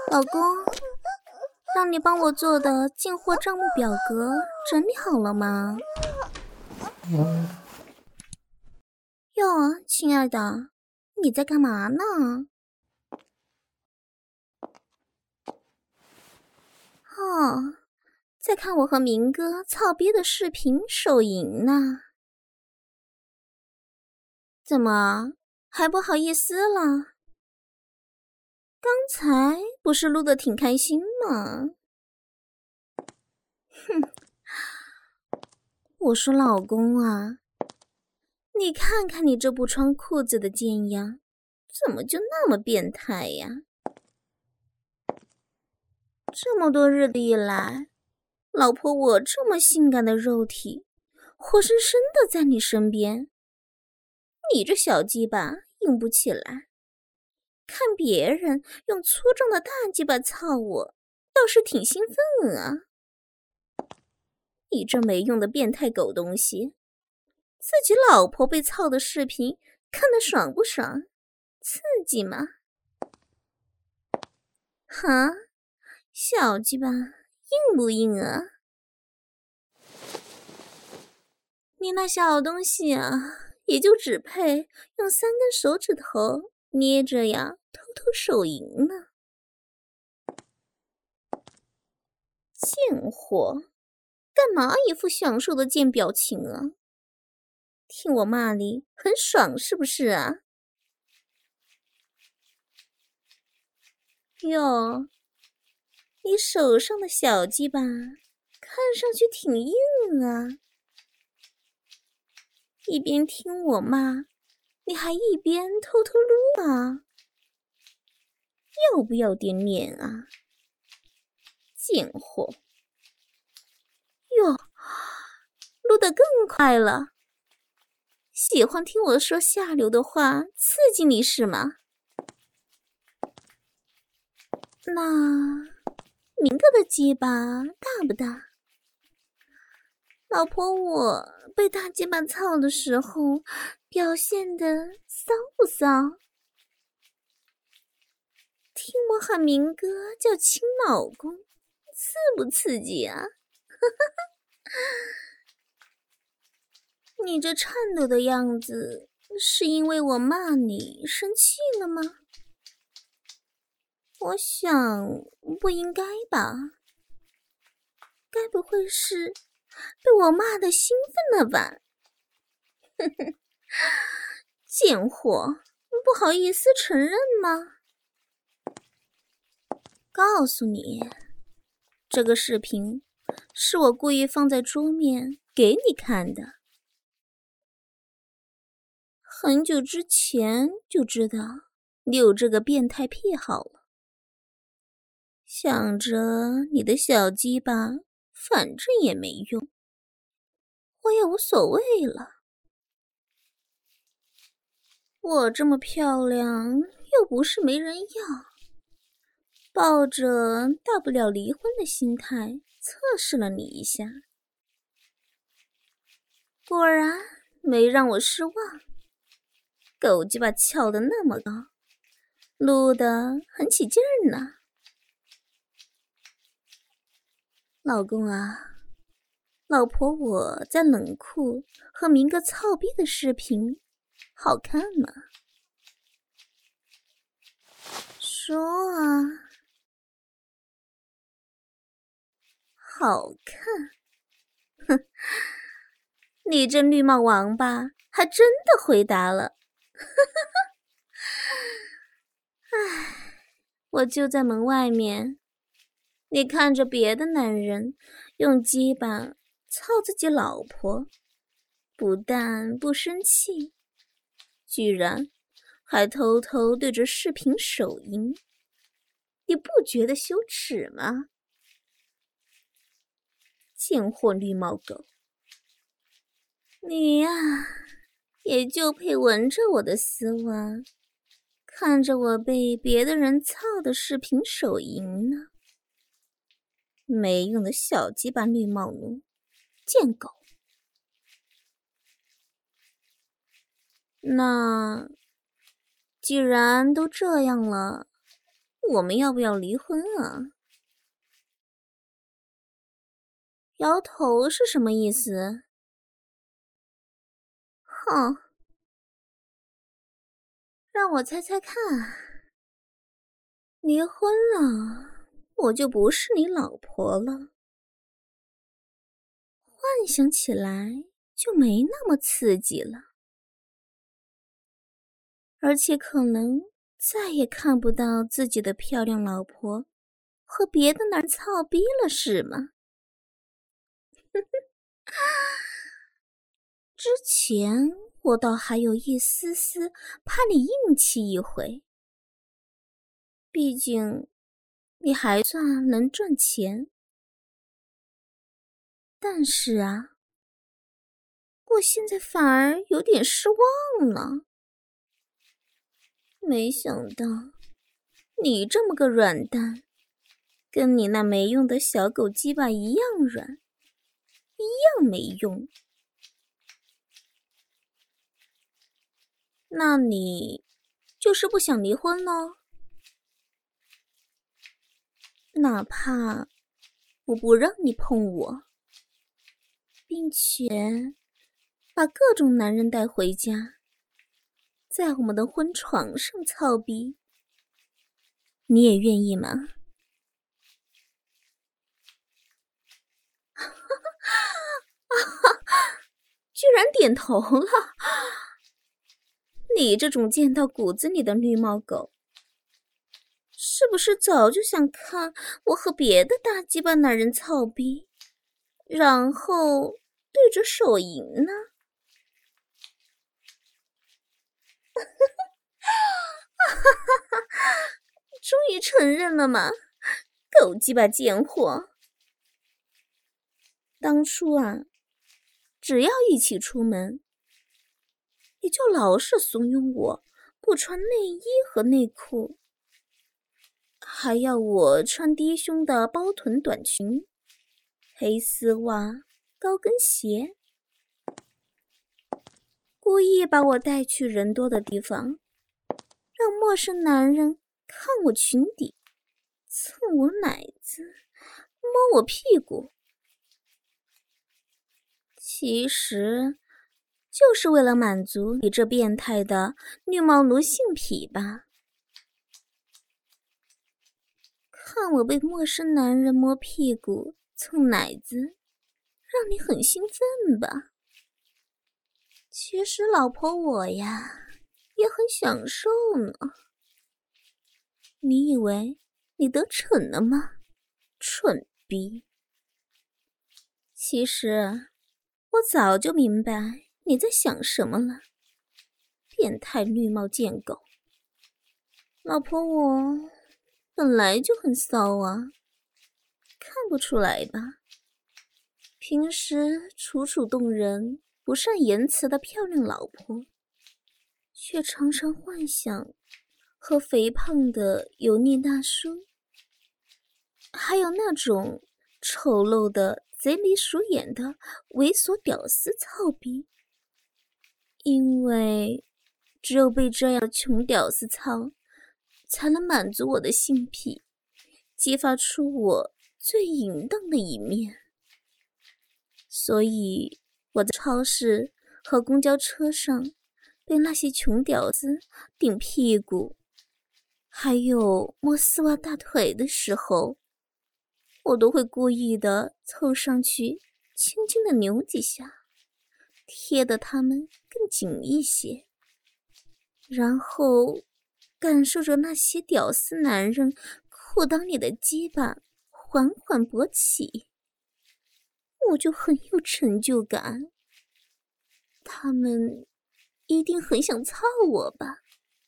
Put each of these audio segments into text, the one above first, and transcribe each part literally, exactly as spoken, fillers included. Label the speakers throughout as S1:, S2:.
S1: 老公，让你帮我做的进货账目表格整理好了吗？哟，亲爱的，你在干嘛呢？哦，在看我和明哥操逼的视频手淫呢。怎么还不好意思了？刚才不是录得挺开心吗？哼，我说老公啊，你看看你这不穿裤子的贱样，怎么就那么变态呀？这么多日子以来，老婆我这么性感的肉体，活生生的在你身边，你这小鸡巴硬不起来，看别人用粗壮的大鸡巴操我，倒是挺兴奋啊。你这没用的变态狗东西，自己老婆被操的视频看得爽不爽？刺激吗？哈，小鸡巴硬不硬啊？你那小东西啊，也就只配用三根手指头捏着呀，偷偷手淫呢。贱货，干嘛一副享受的贱表情啊？听我骂你很爽是不是啊？哟，你手上的小鸡巴看上去挺硬啊。一边听我骂，你还一边偷偷撸啊？要不要点脸啊？贱货！哟，撸得更快了。喜欢听我说下流的话，刺激你是吗？那明哥的鸡巴大不大？老婆我被大鸡巴操的时候，表现得骚不骚？听我喊明哥叫亲老公，刺不刺激啊？你这颤抖的样子，是因为我骂你生气了吗？我想不应该吧？该不会是被我骂得兴奋了吧？哼哼，贱货，不好意思承认吗？告诉你，这个视频是我故意放在桌面给你看的。很久之前就知道你有这个变态癖好了，想着你的小鸡巴反正也没用，我也无所谓了。我这么漂亮又不是没人要，抱着大不了离婚的心态测试了你一下，果然没让我失望。狗鸡巴翘得那么高，撸得很起劲儿呢。老公啊，老婆我在冷库和明哥操逼的视频好看吗？说啊，好看。哼，你这绿帽王八还真的回答了。唉，我就在门外面，你看着别的男人用鸡巴操自己老婆，不但不生气，居然还偷偷对着视频手淫，你不觉得羞耻吗？贱货绿帽狗，你呀、啊，也就配闻着我的丝袜，看着我被别的人操的视频手淫呢。没用的小鸡巴绿帽奴，贱狗。那既然都这样了， 我们要不要离婚啊？摇头是什么意思？哼，让我猜猜看，离婚了，我就不是你老婆了。幻想起来就没那么刺激了，而且可能再也看不到自己的漂亮老婆和别的男人操逼了，是吗？之前我倒还有一丝丝怕你硬气一回，毕竟你还算能赚钱。但是啊，我现在反而有点失望了。没想到你这么个软蛋，跟你那没用的小狗鸡巴一样软，一样没用。那你就是不想离婚咯？哪怕我不让你碰我，并且把各种男人带回家，在我们的婚床上操逼，你也愿意吗？居然点头了！你这种贱到骨子里的绿帽狗，是不是早就想看我和别的大鸡巴男人操逼，然后对着手淫呢？终于承认了吗？狗鸡巴贱货！当初啊，只要一起出门，你就老是怂恿我不穿内衣和内裤，还要我穿低胸的包臀短裙、黑丝袜、高跟鞋，故意把我带去人多的地方，让陌生男人看我裙底，蹭我奶子，摸我屁股。其实就是为了满足你这变态的绿帽奴性癖吧。看我被陌生男人摸屁股蹭奶子，让你很兴奋吧？其实老婆我呀也很享受呢。你以为你得逞了吗？蠢逼！其实我早就明白你在想什么了，变态绿帽贱狗。老婆我本来就很骚啊，看不出来吧？平时楚楚动人、不善言辞的漂亮老婆，却常常幻想和肥胖的油腻大叔，还有那种丑陋的贼眉鼠眼的猥琐屌丝操逼。因为只有被这样的穷屌丝操，才能满足我的性癖，激发出我最淫荡的一面。所以我在超市和公交车上被那些穷屌丝顶屁股，还有摸丝袜大腿的时候，我都会故意的凑上去轻轻的扭几下，贴得他们更紧一些，然后感受着那些屌丝男人裤裆里的鸡巴缓缓勃起，我就很有成就感。他们一定很想操我吧？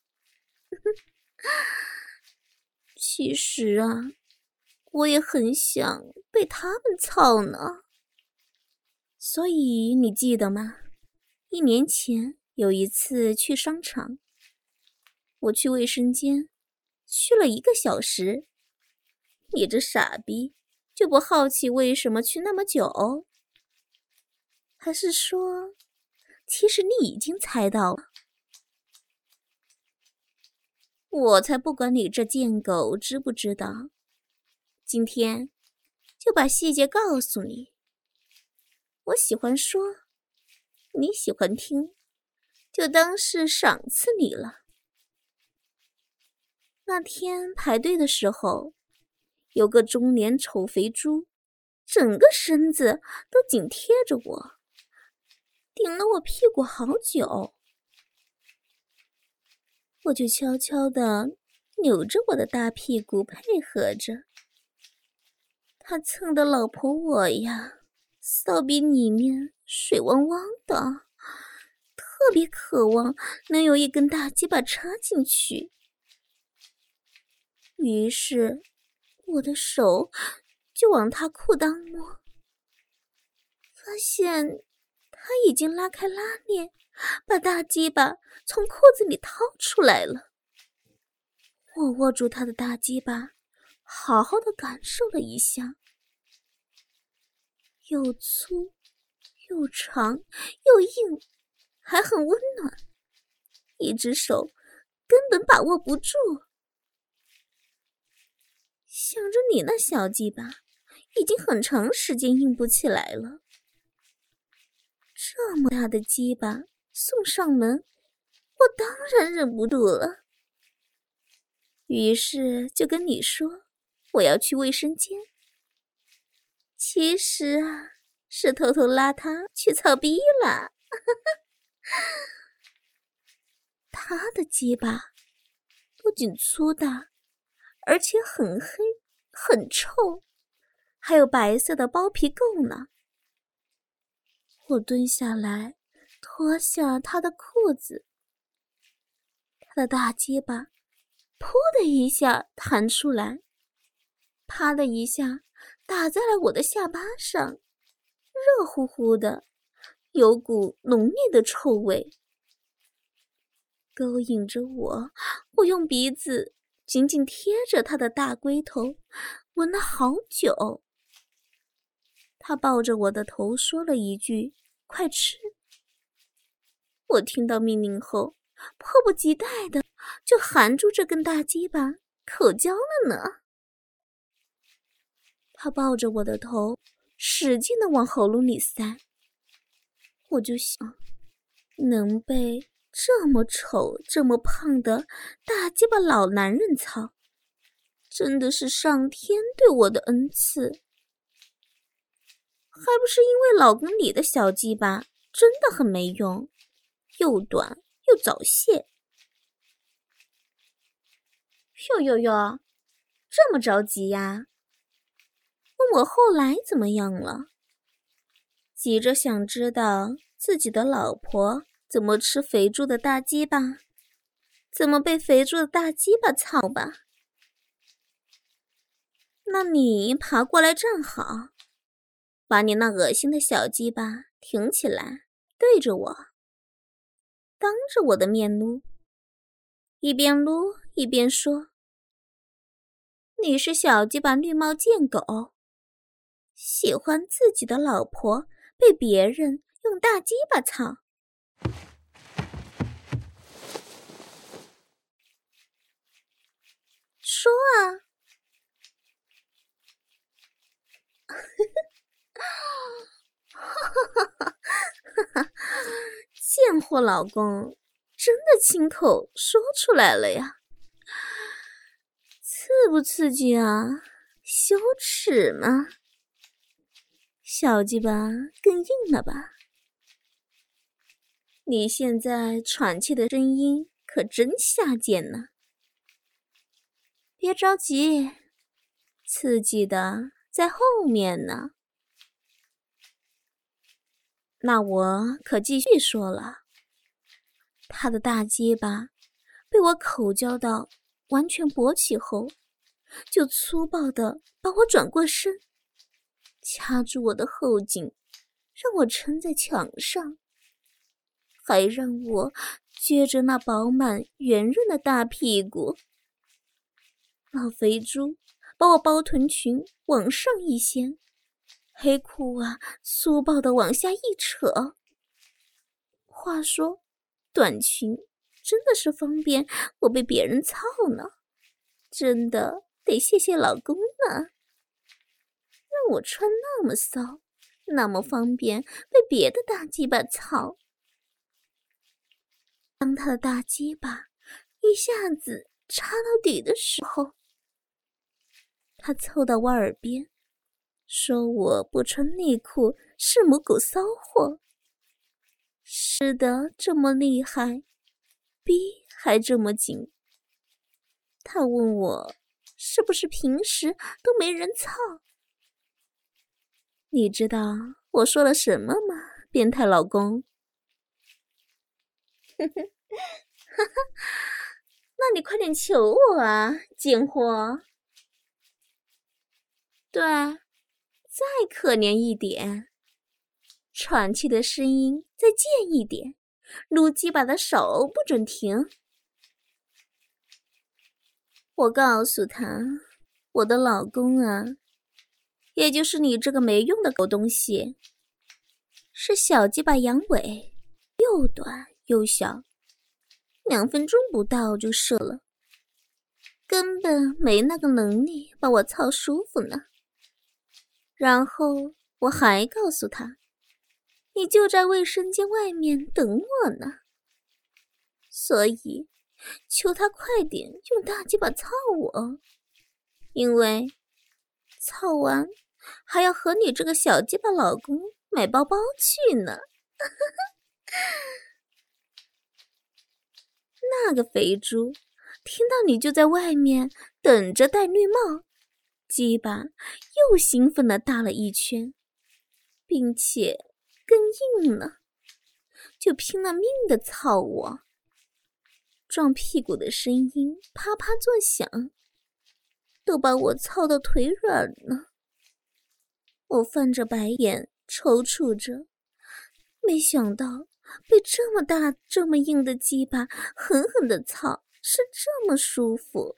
S1: 其实啊，我也很想被他们操呢。所以你记得吗？一年前有一次去商场，我去卫生间去了一个小时，你这傻逼就不好奇为什么去那么久？还是说其实你已经猜到了？ 我才不管你这贱狗知不知道，今天就把细节告诉你。我喜欢说，你喜欢听，就当是赏赐你了。那天排队的时候，有个中年丑肥猪，整个身子都紧贴着我，顶了我屁股好久。我就悄悄地扭着我的大屁股配合着，他蹭的老婆我呀，骚逼里面水汪汪的，特别渴望能有一根大鸡巴插进去。于是我的手就往他裤裆摸，发现他已经拉开拉链，把大鸡巴从裤子里掏出来了。我握住他的大鸡巴，好好的感受了一下，又粗又长又硬，还很温暖，一只手根本把握不住。想着你那小鸡巴已经很长时间硬不起来了，这么大的鸡巴送上门，我当然忍不住了。于是就跟你说我要去卫生间，其实啊是偷偷拉他去操逼了。他的鸡巴不仅粗大，而且很黑很臭，还有白色的包皮垢呢。我蹲下来脱下他的裤子，他的大鸡巴噗的一下弹出来，啪的一下打在了我的下巴上，热乎乎的，有股浓烈的臭味。勾引着我，我用鼻子紧紧贴着他的大龟头，闻了好久。他抱着我的头说了一句：“快吃。”我听到命令后，迫不及待的就含住这根大鸡巴口交了呢。他抱着我的头，使劲的往喉咙里塞。我就想，能被这么丑这么胖的大鸡巴老男人操，真的是上天对我的恩赐。还不是因为老公里的小鸡巴真的很没用，又短又早泄。哟哟哟，这么着急呀？问我后来怎么样了？急着想知道自己的老婆怎么吃肥猪的大鸡巴，怎么被肥猪的大鸡巴操吧？那你爬过来站好，把你那恶心的小鸡巴挺起来，对着我，当着我的面撸，一边撸一边说：“你是小鸡巴绿帽贱狗，喜欢自己的老婆被别人用大鸡巴操。”说啊！贱货老公真的亲口说出来了呀，刺不刺激啊？羞耻吗？小鸡巴更硬了吧？你现在喘气的声音可真下贱呢。别着急，刺激的在后面呢。那我可继续说了，他的大鸡巴被我口交到完全勃起后，就粗暴地把我转过身，掐住我的后颈，让我撑在墙上，还让我撅着那饱满圆润的大屁股。老肥猪把我包臀裙往上一掀，黑裤啊粗暴地往下一扯。话说短裙真的是方便我被别人操呢，真的得谢谢老公呢。让我穿那么骚，那么方便被别的大鸡巴操。当他的大鸡巴一下子插到底的时候，他凑到我耳边说我不穿内裤是母狗骚货，湿得这么厉害，逼还这么紧。他问我是不是平时都没人操。你知道我说了什么吗，变态老公？呵呵，哈哈，那你快点求我啊，贱货！对，再可怜一点，喘气的声音再贱一点，撸鸡巴的手不准停。我告诉他，我的老公啊，也就是你这个没用的狗东西，是小鸡巴阳痿，又短又小，两分钟不到就射了，根本没那个能力把我操舒服呢。然后我还告诉他，你就在卫生间外面等我呢，所以求他快点用大鸡巴操我，因为操完还要和你这个小鸡巴老公买包包去呢。那个肥猪听到你就在外面等着戴绿帽，鸡巴又兴奋地大了一圈，并且更硬了，就拼了命地操我，撞屁股的声音啪啪作响，都把我操到腿软了。我翻着白眼抽搐着，没想到被这么大这么硬的鸡巴狠狠地操是这么舒服。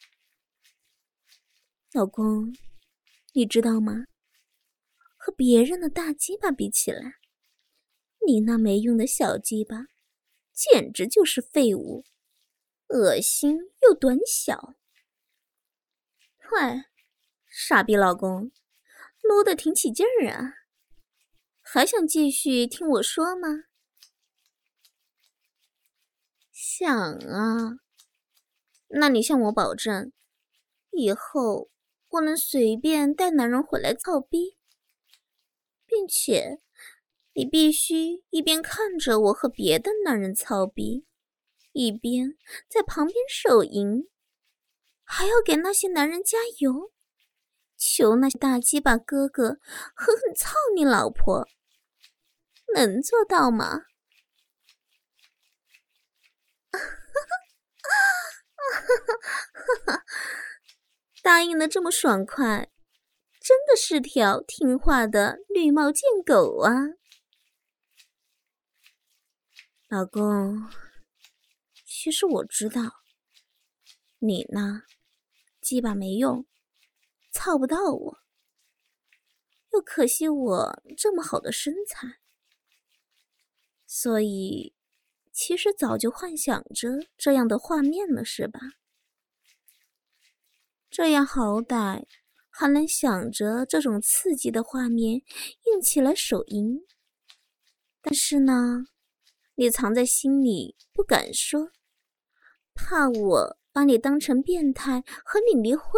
S1: 老公，你知道吗？和别人的大鸡巴比起来，你那没用的小鸡巴简直就是废物，恶心又短小。喂，傻逼老公，撸得挺起劲儿啊，还想继续听我说吗？想啊，那你向我保证，以后我能随便带男人回来操逼，并且你必须一边看着我和别的男人操逼，一边在旁边手淫，还要给那些男人加油，求那些大鸡巴哥哥狠狠操你老婆，能做到吗？答应的这么爽快，真的是条听话的绿帽贱狗啊！老公，其实我知道，你呢，鸡巴没用，操不到我，又可惜我这么好的身材，所以其实早就幻想着这样的画面了，是吧？这样好歹还能想着这种刺激的画面硬起来手淫，但是呢，你藏在心里不敢说，怕我把你当成变态和你离婚。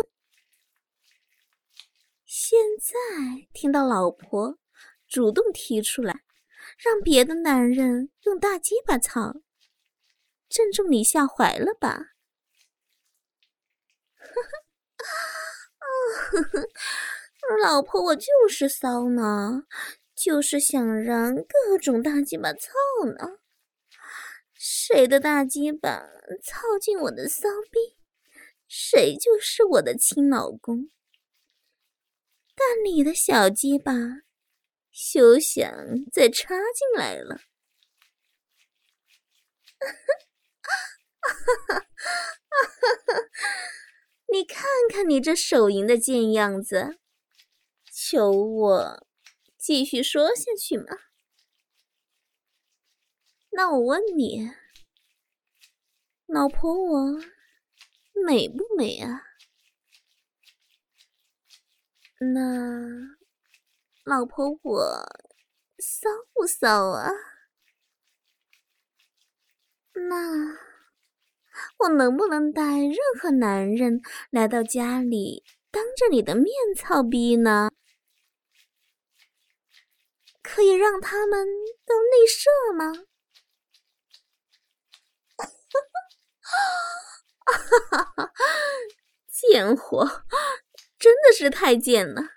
S1: 现在听到老婆主动提出来让别的男人用大鸡巴操，正中你下怀了吧？老婆，我就是骚呢，就是想让各种大鸡巴操呢。谁的大鸡巴操进我的骚逼，谁就是我的亲老公。但你的小鸡巴休想再插进来了。你看看你这手淫的贱样子，求我继续说下去吗？那我问你， 老婆我美不美啊？那老婆我骚不骚啊？那我能不能带任何男人来到家里，当着你的面操逼呢？可以让他们都内射吗？贱货，真的是太贱了。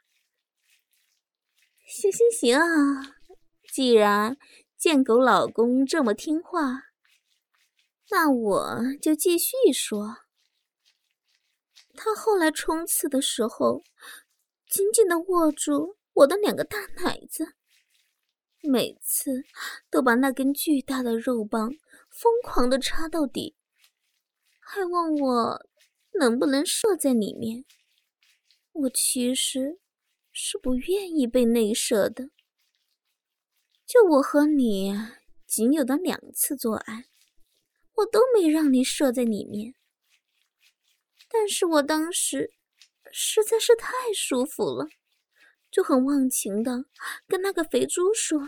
S1: 行行行啊，既然贱狗老公这么听话，那我就继续说。他后来冲刺的时候，紧紧地握住我的两个大奶子，每次都把那根巨大的肉棒疯狂地插到底，还问我能不能射在里面。我其实是不愿意被内射的，就我和你仅有的两次做爱，我都没让你射在里面。但是我当时实在是太舒服了，就很忘情的跟那个肥猪说：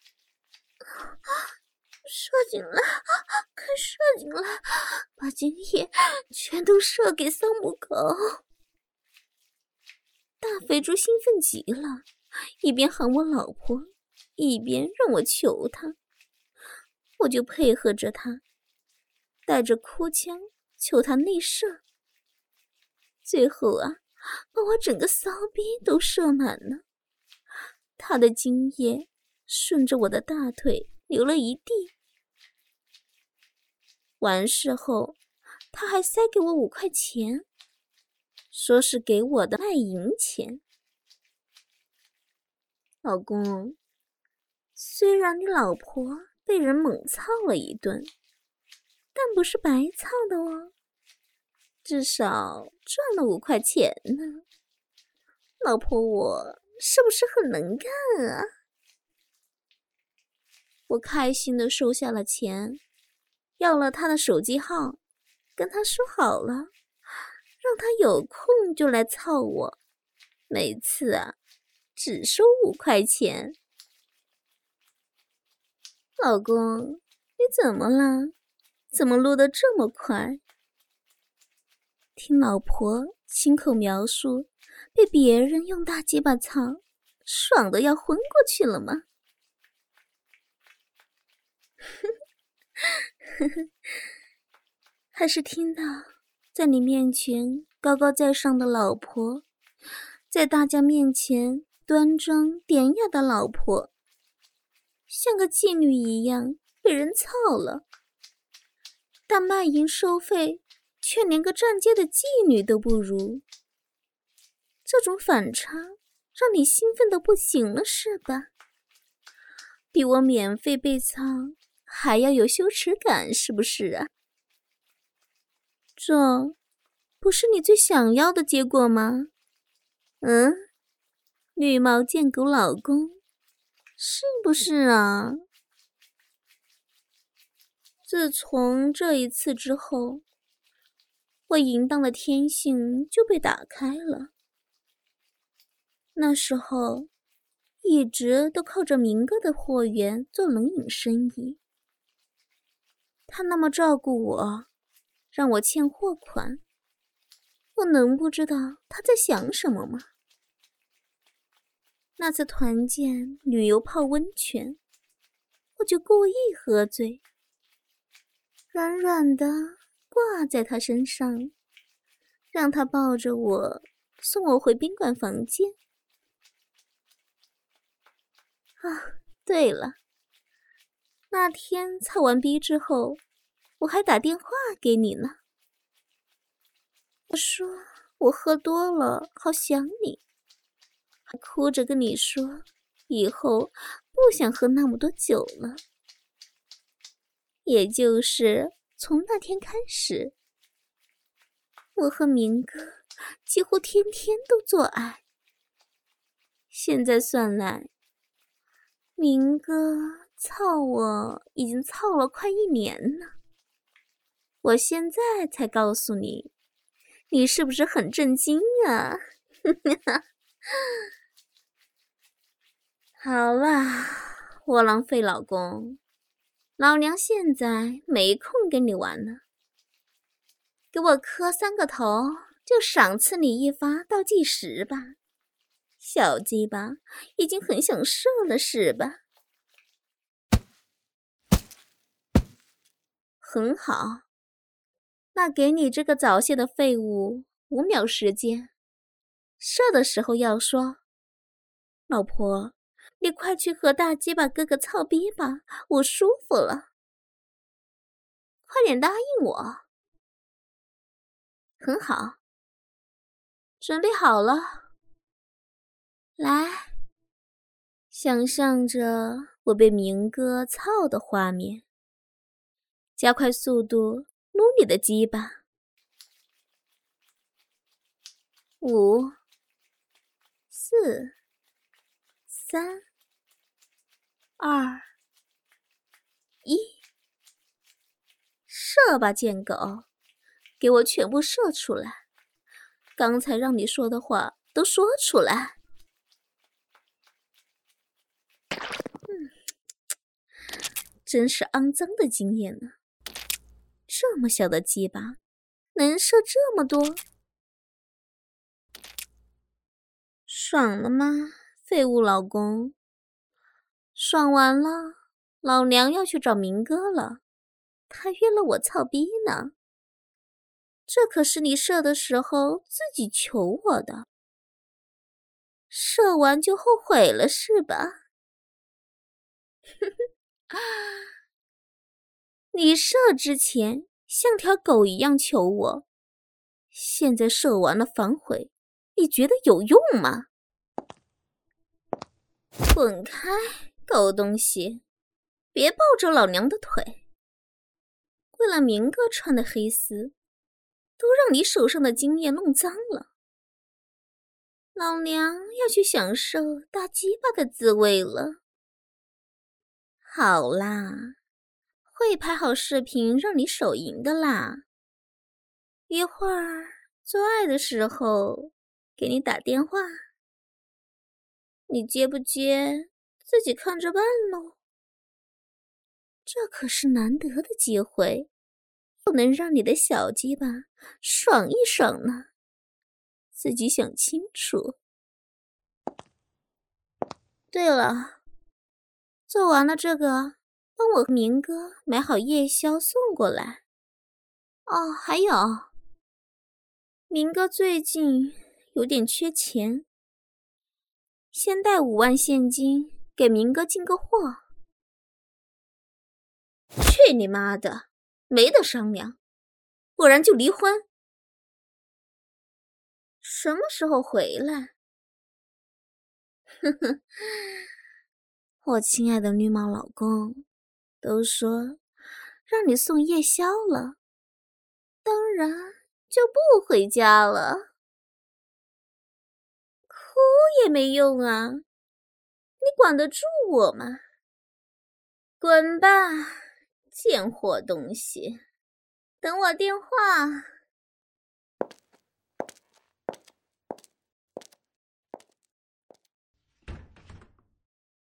S1: 射进来，快射进来，把精液全都射给丧母狗。大肥猪兴奋极了，一边喊我老婆，一边让我求他。我就配合着他，带着哭腔求他内射。最后啊，把我整个骚逼都射满了，他的精液顺着我的大腿流了一地。完事后，他还塞给我五块钱，说是给我的卖淫钱。老公，虽然你老婆被人猛操了一顿，但不是白操的哦，至少赚了五块钱呢。老婆我是不是很能干啊？我开心地收下了钱，要了他的手机号，跟他说好了，让他有空就来操我，每次啊只收五块钱。老公，你怎么了？怎么录得这么快？听老婆亲口描述被别人用大鸡巴操，爽得要昏过去了吗？还是听到在你面前高高在上的老婆，在大家面前端庄典雅的老婆，像个妓女一样被人操了，但卖淫收费却连个站街的妓女都不如。这种反差让你兴奋得不行了是吧？比我免费被操还要有羞耻感是不是啊？这不是你最想要的结果吗？嗯，绿毛贱狗老公，是不是啊？自从这一次之后，我淫荡的天性就被打开了。那时候一直都靠着明哥的货源做冷饮生意，他那么照顾我，让我欠货款，我能不知道他在想什么吗？那次团建旅游泡温泉，我就故意喝醉，软软的挂在他身上，让他抱着我送我回宾馆房间。啊，对了，那天操完逼之后，我还打电话给你呢。我说我喝多了，好想你，还哭着跟你说以后不想喝那么多酒了。也就是从那天开始，我和明哥几乎天天都做爱。现在算来，明哥操我已经操了快一年了。 我现在才告诉你，你是不是很震惊啊？好啦，窝囊废老公，老娘现在没空跟你玩了，给我磕三个头，就赏赐你一发倒计时吧。小鸡巴已经很想射了是吧？很好，那给你这个早泄的废物五秒时间，射的时候要说，老婆，你快去和大鸡巴哥哥操逼吧，我舒服了。快点答应我。很好，准备好了。来，想象着我被明哥操的画面，加快速度撸你的鸡巴。五、四、三、二、一，射吧，贱狗，给我全部射出来！刚才让你说的话都说出来。嗯，真是肮脏的经验呢。这么小的鸡巴，能射这么多？爽了吗，废物老公？爽完了，老娘要去找明哥了，他约了我操逼呢。这可是你射的时候自己求我的，射完就后悔了是吧？你射之前像条狗一样求我，现在射完了反悔，你觉得有用吗？滚开，狗东西，别抱着老娘的腿。为了明哥穿的黑丝，都让你手上的精液弄脏了。老娘要去享受大鸡巴的滋味了。好啦，会拍好视频让你手淫的啦。一会儿做爱的时候给你打电话，你接不接自己看着办咯。这可是难得的机会，不能让你的小鸡巴爽一爽呢，自己想清楚。对了，做完了这个，帮我和明哥买好夜宵送过来。哦，还有，明哥最近有点缺钱，先带五万现金给明哥进个货。去你妈的，没得商量，不然就离婚。什么时候回来？呵呵，我亲爱的绿帽老公，都说让你送夜宵了，当然就不回家了。哭也没用啊，你管得住我吗？滚吧，贱货东西，等我电话。